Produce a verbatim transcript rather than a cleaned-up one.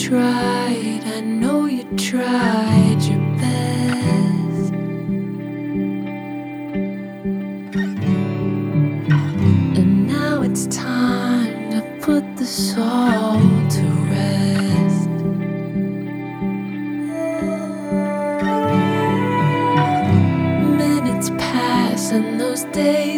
tried, I know you tried your best. And now it's time to put the soul to rest. Minutes pass and those days